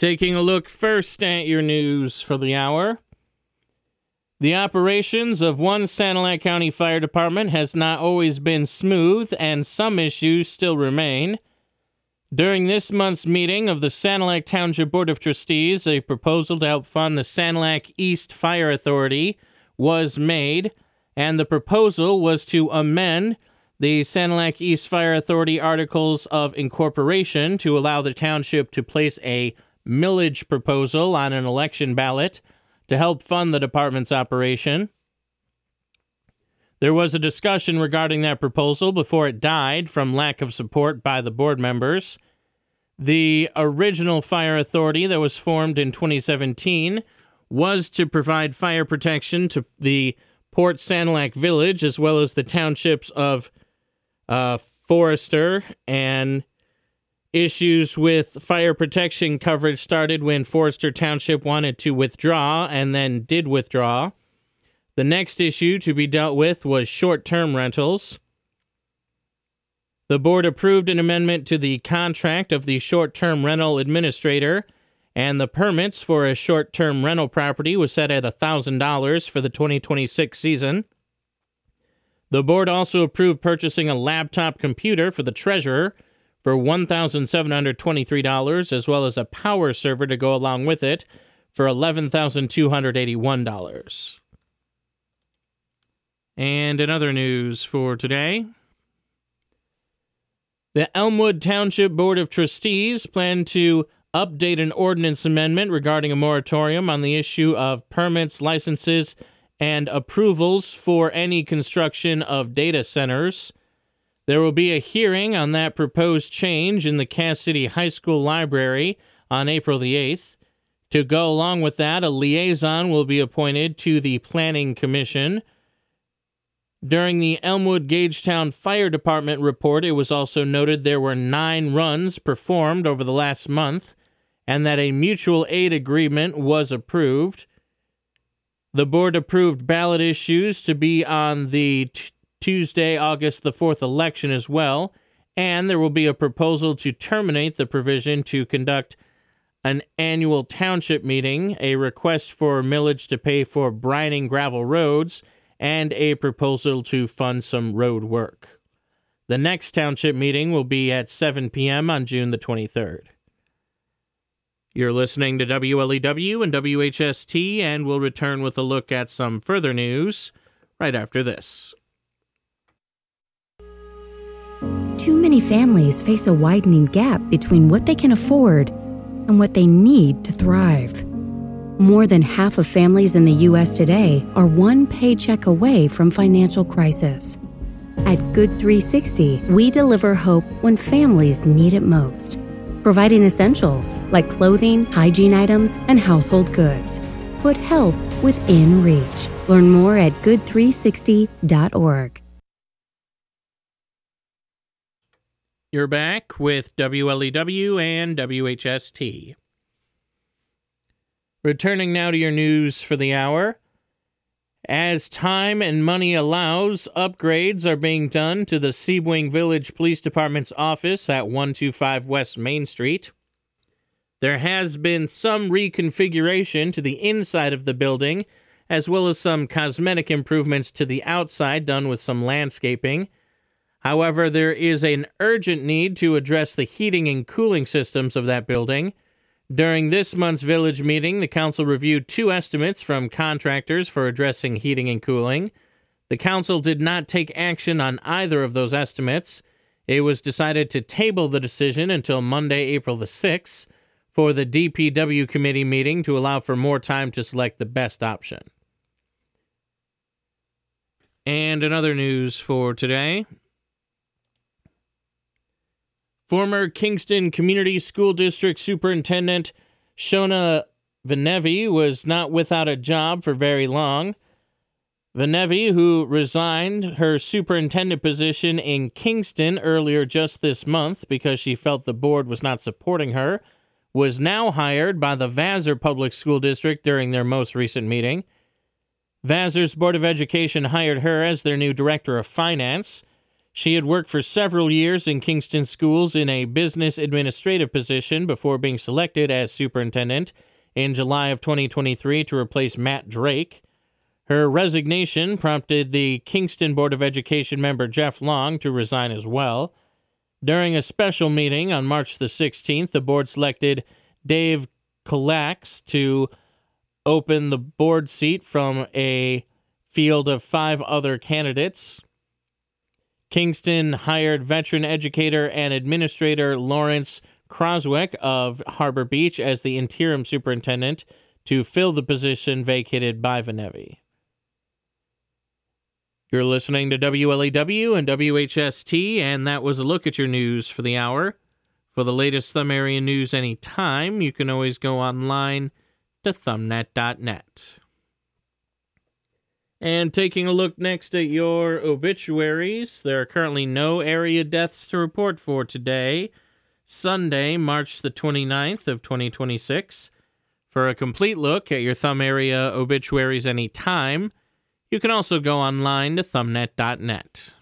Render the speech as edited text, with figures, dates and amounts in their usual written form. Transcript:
Taking a look first at your news for the hour. The operations of one Sanilac County Fire Department has not always been smooth, and some issues still remain. During this month's meeting of the Sanilac Township Board of Trustees, a proposal to help fund the Sanilac East Fire Authority was made, and the proposal was to amend the Sanilac East Fire Authority Articles of Incorporation to allow the township to place a millage proposal on an election ballot to help fund the department's operation. There was a discussion regarding that proposal before it died from lack of support by the board members. The original fire authority that was formed in 2017 was to provide fire protection to the Port Sanilac Village as well as the townships of Forester, and issues with fire protection coverage started when Forester Township wanted to withdraw and then did withdraw. The next issue to be dealt with was short-term rentals. The board approved an amendment to the contract of the short-term rental administrator, and the permits for a short-term rental property was set at $1,000 for the 2026 season. The board also approved purchasing a laptop computer for the treasurer for $1,723, as well as a power server to go along with it for $11,281. And in other news for today, the Elmwood Township Board of Trustees plan to update an ordinance amendment regarding a moratorium on the issue of permits, licenses, and approvals for any construction of data centers. There will be a hearing on that proposed change in the Cass City High School Library on April the 8th. To go along with that, a liaison will be appointed to the Planning Commission. During the Elmwood Gagetown Fire Department report, it was also noted there were 9 runs performed over the last month and that a mutual aid agreement was approved. The board approved ballot issues to be on the Tuesday, August the 4th election as well, and there will be a proposal to terminate the provision to conduct an annual township meeting, a request for millage to pay for brining gravel roads, and a proposal to fund some road work. The next township meeting will be at 7 p.m. on June the 23rd. You're listening to WLEW and WHST, and we'll return with a look at some further news right after this. Too many families face a widening gap between what they can afford and what they need to thrive. More than half of families in the U.S. today are one paycheck away from financial crisis. At Good 360, we deliver hope when families need it most, providing essentials like clothing, hygiene items, and household goods. Put help within reach. Learn more at good360.org. You're back with WLEW and WHST. Returning now to your news for the hour. As time and money allows, upgrades are being done to the Sebewaing Village Police Department's office at 125 West Main Street. There has been some reconfiguration to the inside of the building, as well as some cosmetic improvements to the outside done with some landscaping. However, there is an urgent need to address the heating and cooling systems of that building. During this month's village meeting, the council reviewed 2 estimates from contractors for addressing heating and cooling. The council did not take action on either of those estimates. It was decided to table the decision until Monday, April the 6th, for the DPW committee meeting to allow for more time to select the best option. And in other news for today, former Kingston Community School District Superintendent Shona Venevi was not without a job for very long. Venevi, who resigned her superintendent position in Kingston earlier just this month because she felt the board was not supporting her, was now hired by the Vassar Public School District during their most recent meeting. Vassar's Board of Education hired her as their new Director of Finance. She had worked for several years in Kingston schools in a business administrative position before being selected as superintendent in July of 2023 to replace Matt Drake. Her resignation prompted the Kingston Board of Education member Jeff Long to resign as well. During a special meeting on March the 16th, the board selected Dave Kalax to open the board seat from a field of 5 other candidates. Kingston hired veteran educator and administrator Lawrence Croswick of Harbor Beach as the interim superintendent to fill the position vacated by Venevi. You're listening to WLEW and WHST, and that was a look at your news for the hour. For the latest Thumb Area news anytime, you can always go online to thumbnet.net. And taking a look next at your obituaries, there are currently no area deaths to report for today, Sunday, March the 29th of 2026. For a complete look at your Thumb Area obituaries anytime, you can also go online to thumbnet.net.